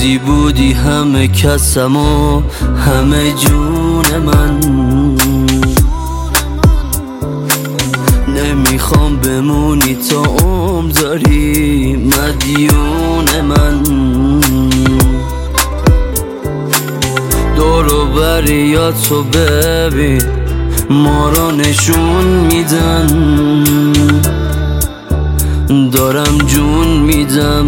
روزی بودی همه کسم و همه جون من. نمیخوام بمونی تا عمر داری مدیون من. دور و بریاتو ببین ما رو نشون میدن. دارم جون میدم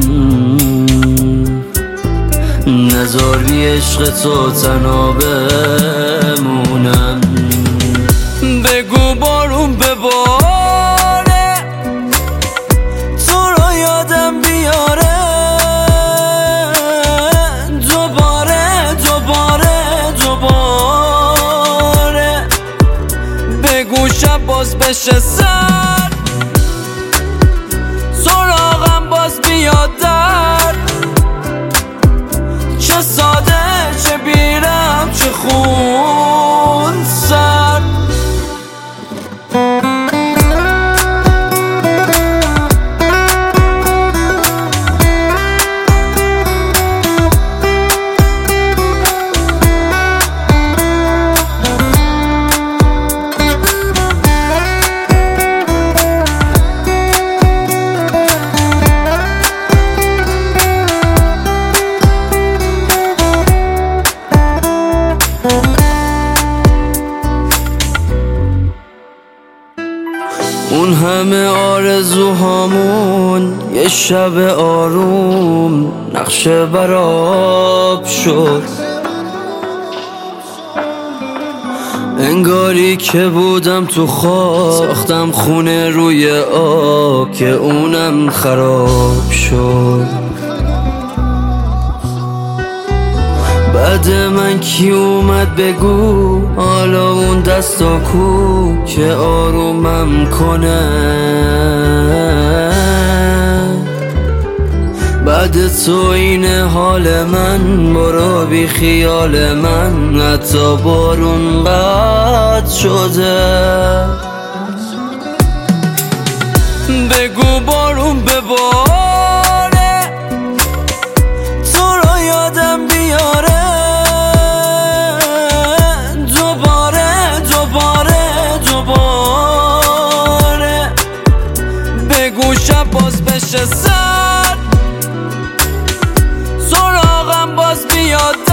نذار بی عشق تو تنها بمونم. بگو بارون بباره تو رو یادم بیاره. دوباره دوباره دوباره بگو شب باز بشه سر سراغم باز بیاد درد. چه ساده چه بیرم چه خون سرد. اون همه آرزوهامون یه شب آروم نقشه براب شد. انگاری که بودم تو خواب ساختم خونه روی آب که اونم خراب شد. بعد من کی اومد بگو حالا اون دستا کو که آرومم کنه. بعد تو این حال من برو بی خیال من. حتی بارون قطع شده. بگو بارون بباره تو رو یادم بیاره. دوباره بگو شب باز بشه سر سراغم باز بیاد